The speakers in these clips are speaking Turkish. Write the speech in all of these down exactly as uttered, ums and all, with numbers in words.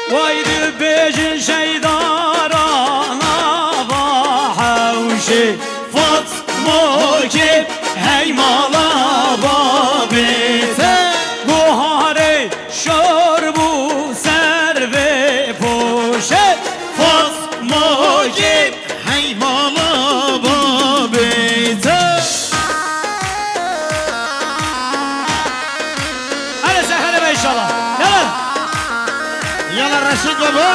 وایدی بیجن شیدارانه و حوشی فاطمه که هی مالا بابیته گوهاره شربو سر و پوشه فاطمه که هی مالا بابیته هلا سهلا به inşallah يلا يلا رشيد بابا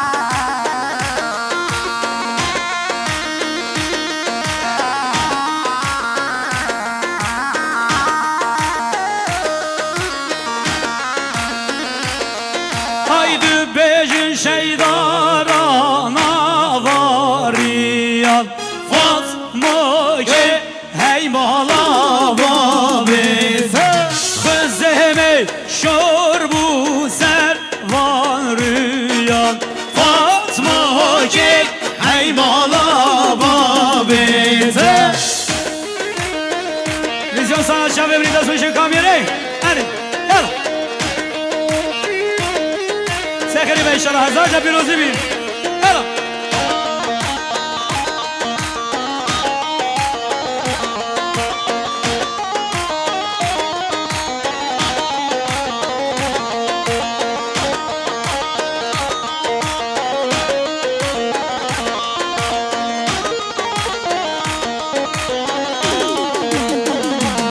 haydi bejin şeydarana variyan Fatma ki hey mala babise Kızeme şorbu ser van rüyan Fatma ki hey mala babise Vizyon sanatçı ve brindasyonu için kamyonu hadi yalla سخری به انشالله هزار تا پیروزی بید